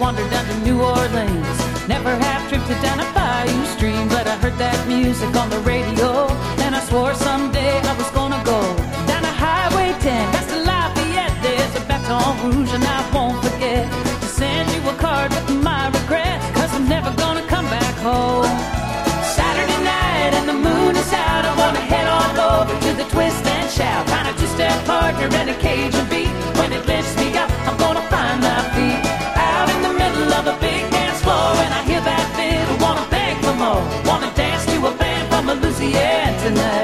wander down to New Orleans. Never have tripped it down a bayou stream, but I heard that music on the radio, and I swore someday I was gonna go down to Highway 10, past the Lafayette. There's a Baton Rouge and I won't forget to send you a card with my regrets, 'cause I'm never gonna come back home. Saturday night and the moon is out, I wanna head on over to the Twist and Shout, find a two-step partner and a Cajun beat. When it lifts me up, I'm gonna find my feet out in the middle of a big dance floor. When I hear that fiddle, wanna beg for more, wanna dance to a band from Louisiana tonight.